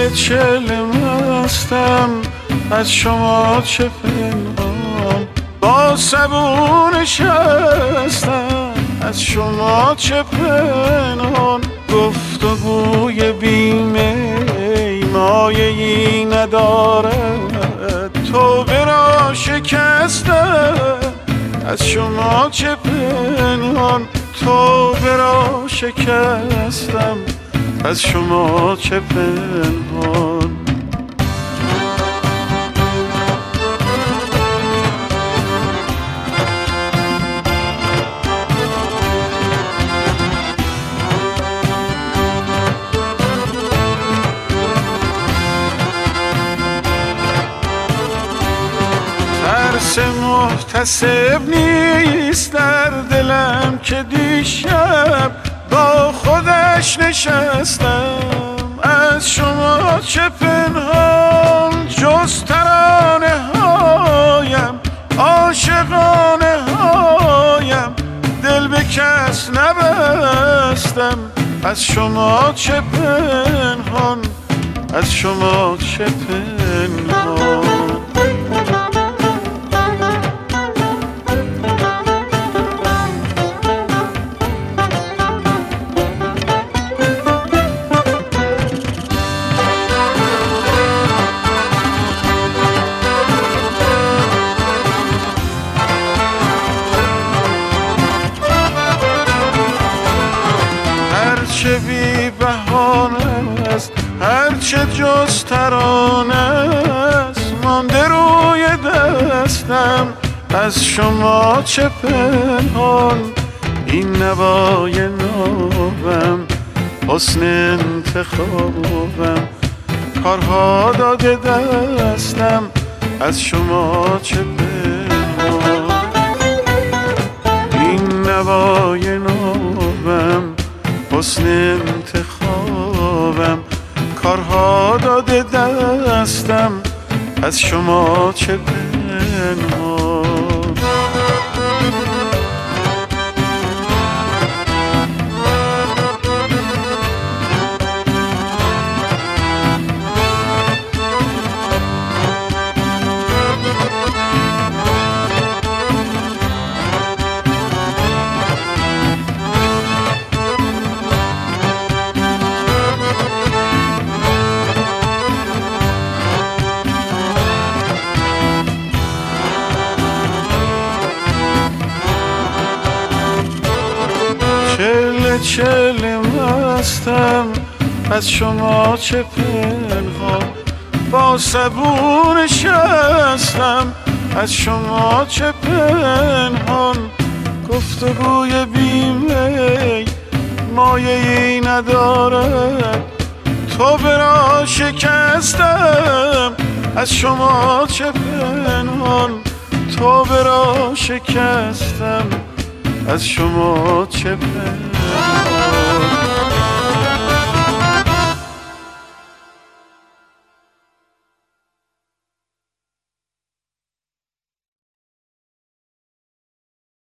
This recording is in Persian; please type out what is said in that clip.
چله مستم از شما چه پنهان، با صبور نشستم از شما چه پنهان. گفتگوی بی‌می مایه‌ای ندارد، توبه را شکستم از شما چه پنهان. توبه را شکستم از شما چه پنهان. ترس محتسب نیست در دلم که دیشب با خودش نشستم از شما چه پنهان. جز ترانه هایم عاشقانه هایم دل به کس نبستم از شما چه پنهان، از شما چه پنهان. هرچه بی بهانه است، هرچه جز ترانه است، مانده روی دستم از شما چه پنهان. این نوای نوبم حسن انتخابم، کارها داده دستم از شما چه پنهان. این نوای نوبم حسن انتخابم، کارها داده دستم از شما چه پنهان. چله مستم از شما چه پنهان، با صبور نشستم از شما چه پنهان. گفتگوی بی‌می مایه‌ای ندارد، توبه را شکستم از شما چه پنهان. توبه را شکستم از شما چه پنهان.